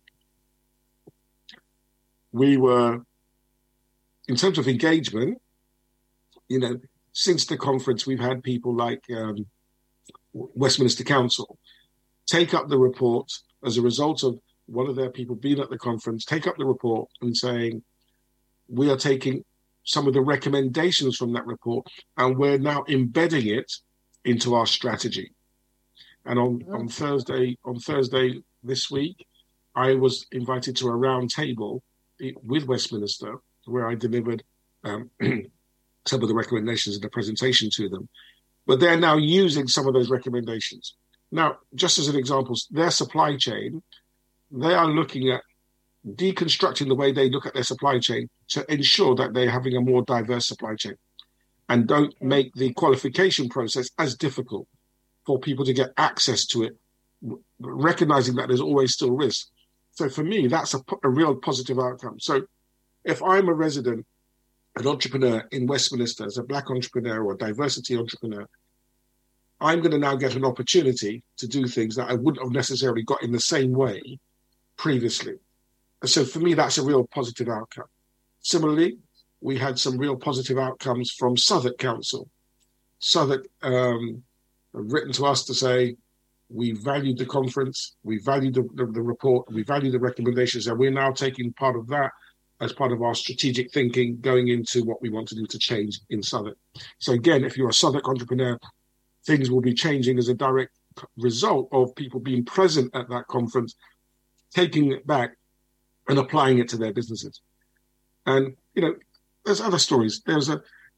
We were. In terms of engagement, you know, since the conference, we've had people like um, Westminster Council take up the report as a result of one of their people being at the conference, take up the report and saying, we are taking some of the recommendations from that report and we're now embedding it into our strategy. And on, mm-hmm. on Thursday, on Thursday this week, I was invited to a round table with Westminster where I delivered um, some of the recommendations in the presentation to them. But they're now using some of those recommendations. Now, just as an example, their supply chain, they are looking at deconstructing the way they look at their supply chain to ensure that they're having a more diverse supply chain and don't make the qualification process as difficult for people to get access to it, recognizing that there's always still risk. So for me, that's a, a real positive outcome. So if I'm a resident, an entrepreneur in Westminster, as a Black entrepreneur or a diversity entrepreneur, I'm going to now get an opportunity to do things that I wouldn't have necessarily got in the same way previously. And so for me, that's a real positive outcome. Similarly, we had some real positive outcomes from Southwark Council. Southwark um, have written to us to say, we valued the conference, we valued the, the, the report, we valued the recommendations, and we're now taking part of that as part of our strategic thinking going into what we want to do to change in Southwark. So again, if you're a Southwark entrepreneur, things will be changing as a direct result of people being present at that conference, taking it back and applying it to their businesses. And, you know, there's other stories. There's a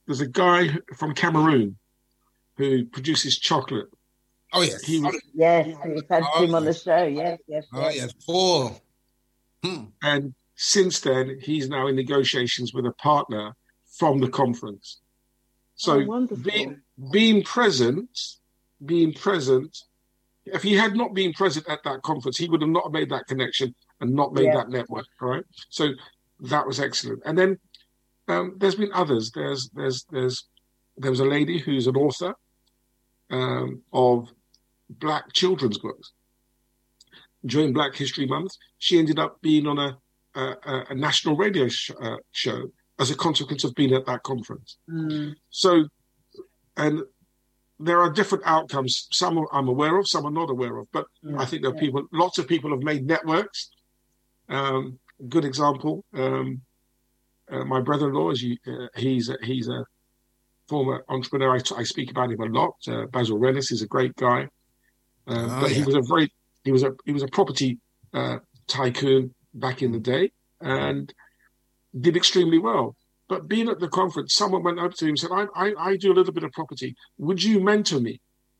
there's a guy from Cameroon who produces chocolate. Oh yes, he was, yes, we've had oh, him on the show. Yes, yes, yes. Oh yes, Paul. Hmm. And since then, he's now in negotiations with a partner from the conference. So oh, being being present, being present. If he had not been present at that conference, he would have not made that connection and not made yeah. that network. All right. So that was excellent. And then um, there's been others. There's there's there's there was a lady who's an author um, of Black children's books. During Black History Month, she ended up being on a a, a national radio sh- uh, show as a consequence of being at that conference. Mm. So, and there are different outcomes. Some I'm aware of, some I'm not aware of. But yeah, I think there are yeah. people, lots of people have made networks. Um, good example, um, uh, my brother-in-law, is uh, he's a, he's a former entrepreneur. I, I speak about him a lot. Uh, Basil Rennis is a great guy, um, oh, but yeah. he was a very he was a he was a property uh, tycoon back in the day and did extremely well. But being at the conference, someone went up to him and said, I, I, I do a little bit of property. Would you mentor me?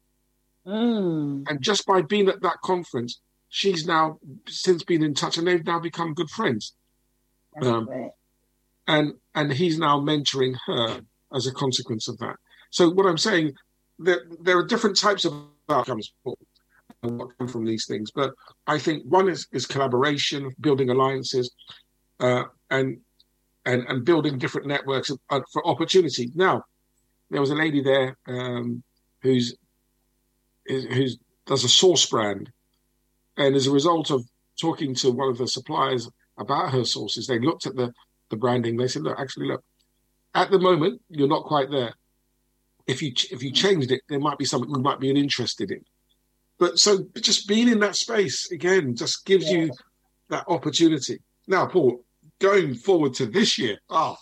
Mm. And just by being at that conference, she's now since been in touch and they've now become good friends. Um, right. And and he's now mentoring her as a consequence of that. So what I'm saying, there, there are different types of outcomes what come from these things. But I think one is, is collaboration, building alliances, uh, and And, and building different networks uh, for opportunity. Now, there was a lady there um, who's who's does a sauce brand, and as a result of talking to one of the suppliers about her sauces, they looked at the the branding. They said, "Look, actually, look, at the moment, you're not quite there. If you if you changed it, there might be something we might be interested in." But so just being in that space again just gives yeah. you that opportunity. Now, Paul, going forward to this year, oh.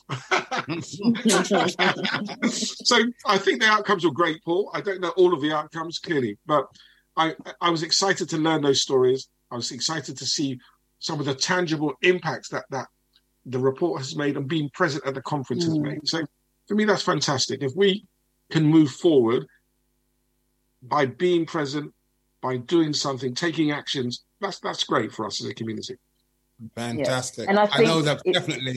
So I think the outcomes were great, Paul. I don't know all of the outcomes clearly, but I, I was excited to learn those stories. I was excited to see some of the tangible impacts that, that the report has made and being present at the conference mm. has made. So for me, that's fantastic. If we can move forward by being present, by doing something, taking actions, that's that's great for us as a community. Fantastic. Yeah. And I, I know that definitely.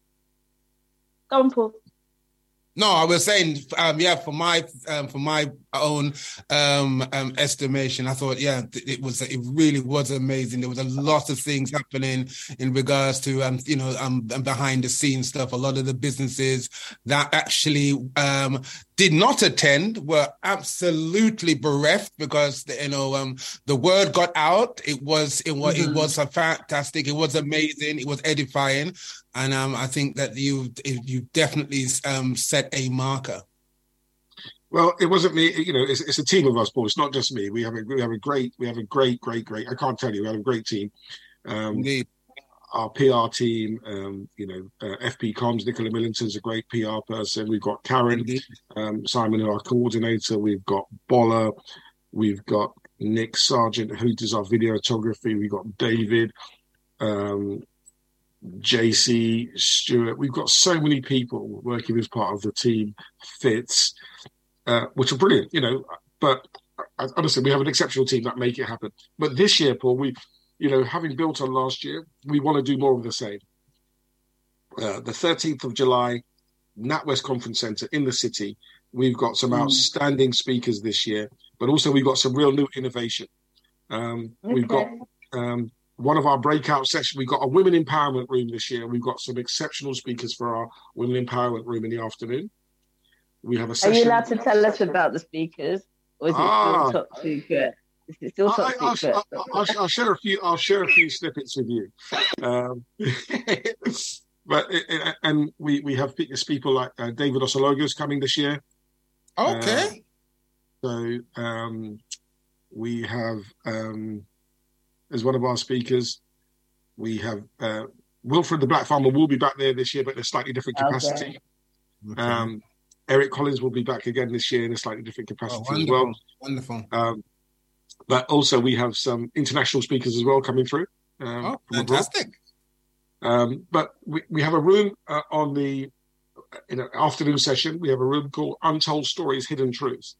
Go on, Paul. No, I was saying, um, yeah, for my um, for my own um, um, estimation, I thought, yeah, it was it really was amazing. There was a lot of things happening in regards to, um, you know, um, behind the scenes stuff. A lot of the businesses that actually um, did not attend were absolutely bereft because, you know, um, the word got out. It was it was mm-hmm. it was a fantastic. It was amazing. It was edifying. And um, I think that you you definitely um, set a marker. Well, it wasn't me. You know, it's, it's a team of us, Paul. It's not just me. We have a we have a great we have a great great great. I can't tell you, we have a great team. Um, Indeed. Our P R team, um, you know, uh, F P Comms. Nicola Millington's a great P R person. We've got Karen, um, Simon, our coordinator. We've got Bola. We've got Nick Sargent, who does our videography. We've got David. Um, J C, Stuart, we've got so many people working as part of the team, Fitz, uh, which are brilliant, you know, but uh, honestly, we have an exceptional team that make it happen. But this year, Paul, we, you know, having built on last year, we want to do more of the same. Uh, the thirteenth of July, NatWest Conference Centre in the city, we've got some mm. outstanding speakers this year, but also we've got some real new innovation. Um, okay. We've got... Um, One of our breakout sessions, we've got a women empowerment room this year. We've got some exceptional speakers for our women empowerment room in the afternoon. We have a session. Are you allowed to tell us about the speakers, or is it ah, still top secret? Is it still top I, secret? I'll, I'll, I'll, I'll share a few. I'll share a few snippets with you. Um, but and we we have people like uh, David Osologos coming this year. Okay. Uh, so um, we have. Um, As one of our speakers, we have uh, Wilfred the Black Farmer will be back there this year, but in a slightly different capacity. Okay. Um, Eric Collins will be back again this year in a slightly different capacity oh, as well. Wonderful. Um, but also we have some international speakers as well coming through. Um, oh, fantastic. Um, but we, we have a room uh, on the in an afternoon session, we have a room called Untold Stories, Hidden Truths.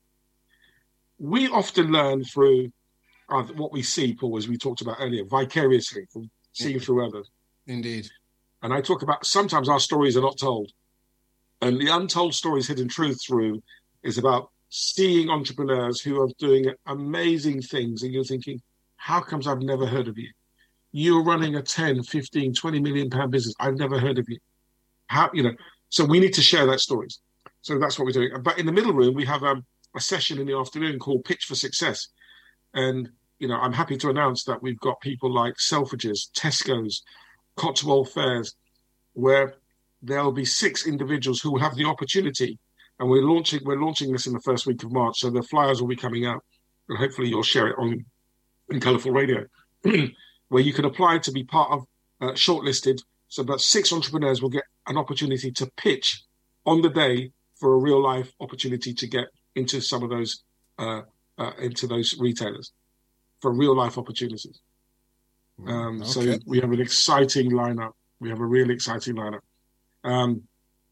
We often learn through uh, what we see, Paul, as we talked about earlier, vicariously, from seeing through others. Indeed. And I talk about sometimes our stories are not told. And the Untold Stories, Hidden Truths room is about seeing entrepreneurs who are doing amazing things. And you're thinking, how comes I've never heard of you? You're running a ten, fifteen, twenty million pound business. I've never heard of you. How, you know, so we need to share that stories. So that's what we're doing. But in the middle room, we have um, a session in the afternoon called Pitch for Success. And, you know, I'm happy to announce that we've got people like Selfridges, Tesco's, Cotswold Fairs, where there'll be six individuals who will have the opportunity. And we're launching, we're launching this in the first week of March. So the flyers will be coming out. And hopefully you'll share it on in Colourful Radio, where you can apply to be part of uh, shortlisted. So about six entrepreneurs will get an opportunity to pitch on the day for a real life opportunity to get into some of those, uh, uh, into those retailers for real life opportunities. Um, okay. So we have an exciting lineup. We have a really exciting lineup. Um,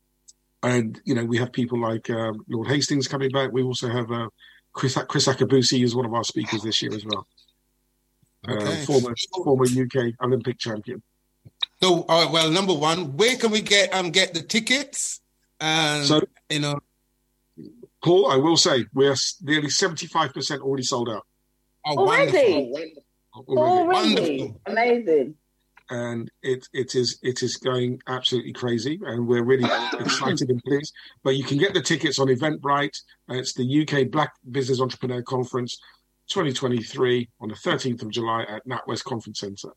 and, you know, we have people like um, Lord Hastings coming back. We also have uh, Chris, Chris Akabusi is one of our speakers this year as well. Okay. Uh, former, former U K Olympic champion. So, uh, well, number one, where can we get um get the tickets? Um, so, you know, Paul, I will say we're nearly seventy-five percent already sold out. Oh, already, already, already. Amazing. And it it is it is going absolutely crazy, and we're really excited and pleased. But you can get the tickets on Eventbrite. Uh, it's the U K Black Business Entrepreneur Conference twenty twenty-three on the thirteenth of July at NatWest Conference Centre.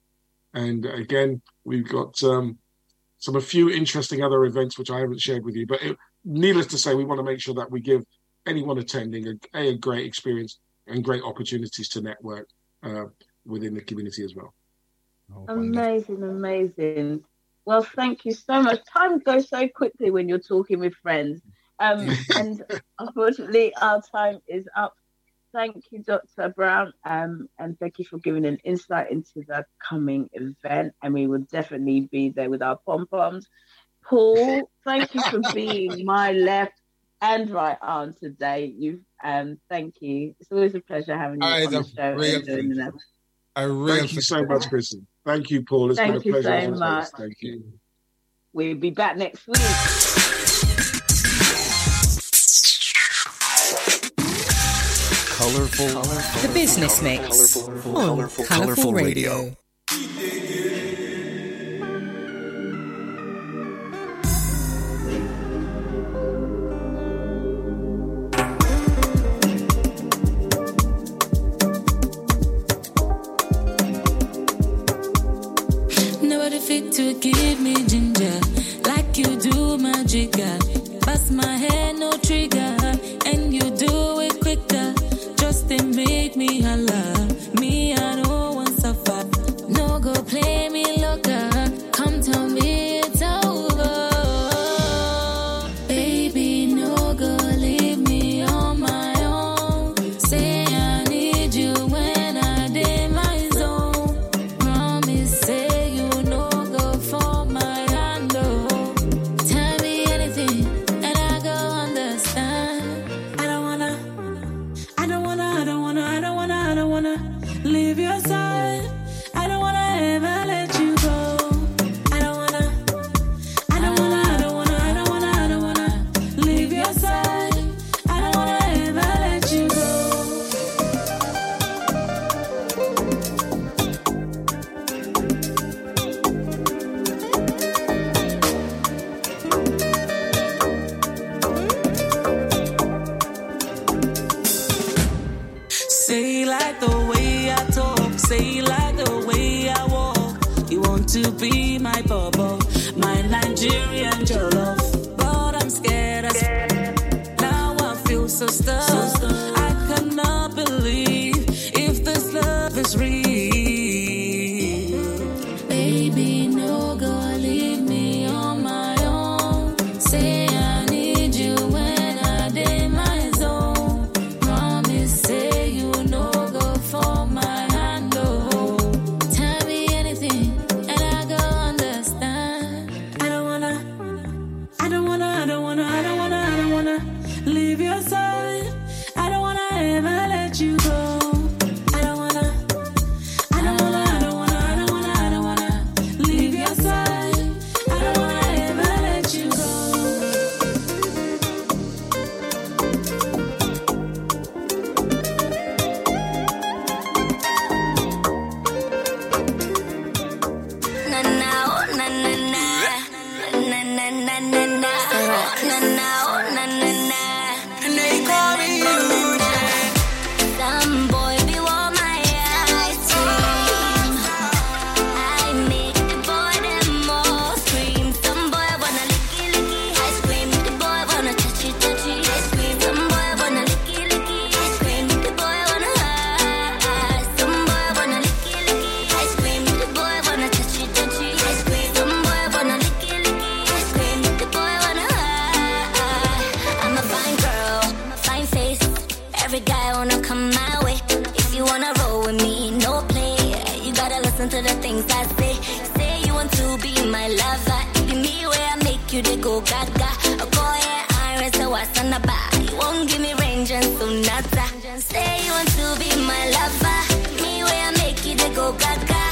And again, we've got um, some a few interesting other events which I haven't shared with you. But it, needless to say, we want to make sure that we give anyone attending a, a great experience and great opportunities to network uh, within the community as well. Oh, amazing, amazing. Well, thank you so much. Time goes so quickly when you're talking with friends. Um, and unfortunately, our time is up. Thank you, Doctor Brown, um, and thank you for giving an insight into the coming event. And we will definitely be there with our pom-poms. Paul, thank you for being my left and right arm today. You, um, thank you. It's always a pleasure having you I on the show. And doing the I really thank you so much, Kristen. Thank you, Paul. It's thank been a pleasure. Thank you so much. Thank you. We'll be back next week. Colourful, Colourful. The Business Mix Colourful, on Colourful, Colourful Radio. Radio. Nobody fit to give me ginger like you do my jigger. Bust my head, no trigger, and you do it quicker. Just they make me holla. Me, I don't want suffer. No go play me loca. Come tell me it's over. Baby, no go leave me on my own. Say I need you when I did my zone. Promise, say you no go for my hand. Oh. Tell me anything and I go understand. I don't wanna, I don't wanna, I don't wanna, I don't wanna, I don't wanna. wanna, I don't wanna, I don't wanna leave your side. I don't wanna ever let you go. I don't wanna, I don't wanna, I don't wanna, I don't wanna, I don't wanna leave your side. I don't wanna ever let you go. Na na oh, na na na na na na na na oh, na na oh, na na na. And they call me Eugene. Some boy be want my ice cream. I make the boy them all scream. Some boy wanna licky licky ice cream. The boy wanna touchy touchy ice cream. Some boy wanna licky licky ice cream. The boy wanna high. Some boy wanna licky licky ice cream. The boy wanna touchy touchy ice cream. Some boy wanna licky licky ice cream. The boy wanna high. I'm a fine girl, fine face. Every guy wanna come my way. If you wanna roll with me, no play. You gotta listen to the things I say. Say you want to be my lover. Give me where I make you they go gaga. Oh boy, yeah, iron so what's on the bar. You won't give me range and so nada. Say you want to be my lover. Me where I make you they go gaga.